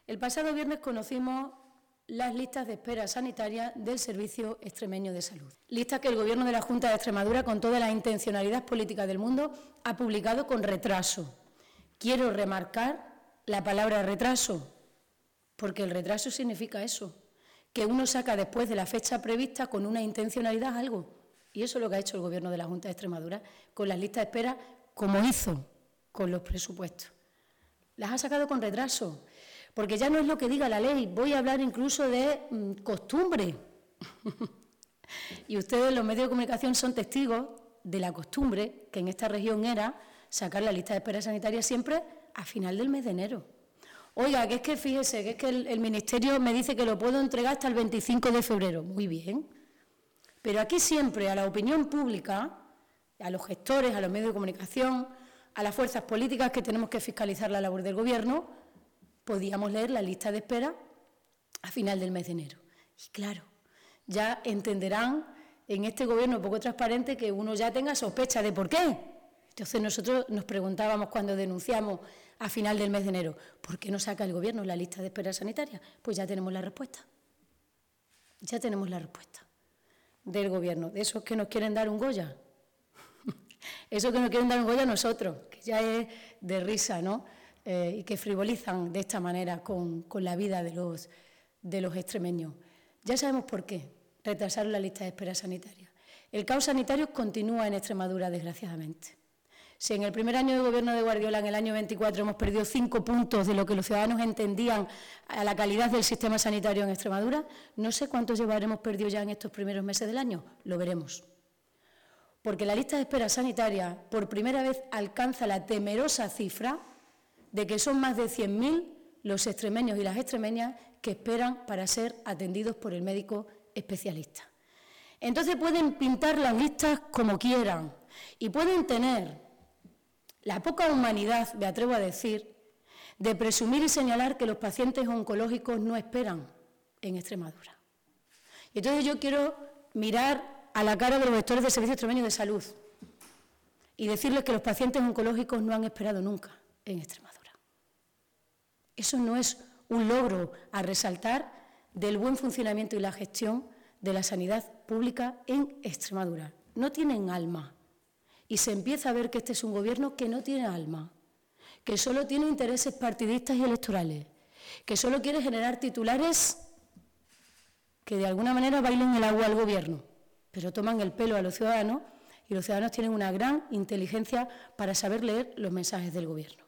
El pasado viernes conocimos las listas de espera sanitaria del Servicio Extremeño de Salud. Listas que el Gobierno de la Junta de Extremadura, con toda la intencionalidad política del mundo, ha publicado con retraso. Quiero remarcar la palabra retraso, porque el retraso significa eso, que uno saca después de la fecha prevista con una intencionalidad algo. Y eso es lo que ha hecho el Gobierno de la Junta de Extremadura con las listas de espera, como hizo con los presupuestos. Las ha sacado con retraso, porque ya no es lo que diga la ley, voy a hablar incluso de costumbre. Y ustedes, los medios de comunicación, son testigos de la costumbre que en esta región era sacar la lista de espera sanitaria siempre a final del mes de enero. Oiga, que es que fíjese, que es que el Ministerio me dice que lo puedo entregar hasta el 25 de febrero. Muy bien. Pero aquí siempre a la opinión pública, a los gestores, a los medios de comunicación, a las fuerzas políticas que tenemos que fiscalizar la labor del Gobierno, podíamos leer la lista de espera a final del mes de enero. Y claro, ya entenderán en este Gobierno poco transparente que uno ya tenga sospecha de por qué. Entonces nosotros nos preguntábamos cuando denunciamos a final del mes de enero, ¿por qué no saca el Gobierno la lista de espera sanitaria? Pues ya tenemos la respuesta. Ya tenemos la respuesta del Gobierno, de esos que nos quieren dar un Goya. Esos que nos quieren dar un Goya a nosotros, que ya es de risa, ¿no? Y que frivolizan de esta manera con la vida de los extremeños. Ya sabemos por qué retrasaron la lista de espera sanitaria. El caos sanitario continúa en Extremadura, desgraciadamente. Si en el primer año de gobierno de Guardiola, en el año 24, hemos perdido 5 puntos de lo que los ciudadanos entendían a la calidad del sistema sanitario en Extremadura, no sé cuántos llevaremos perdido ya en estos primeros meses del año, lo veremos. Porque la lista de espera sanitaria por primera vez alcanza la temerosa cifra de que son más de 100.000 los extremeños y las extremeñas que esperan para ser atendidos por el médico especialista. Entonces pueden pintar las listas como quieran y pueden tener la poca humanidad, me atrevo a decir, de presumir y señalar que los pacientes oncológicos no esperan en Extremadura. Y entonces yo quiero mirar a la cara de los gestores del Servicio Extremeño de Salud y decirles que los pacientes oncológicos no han esperado nunca en Extremadura. Eso no es un logro a resaltar del buen funcionamiento y la gestión de la sanidad pública en Extremadura. No tienen alma. Y se empieza a ver que este es un Gobierno que no tiene alma, que solo tiene intereses partidistas y electorales, que solo quiere generar titulares que de alguna manera bailen el agua al Gobierno, pero toman el pelo a los ciudadanos y los ciudadanos tienen una gran inteligencia para saber leer los mensajes del Gobierno.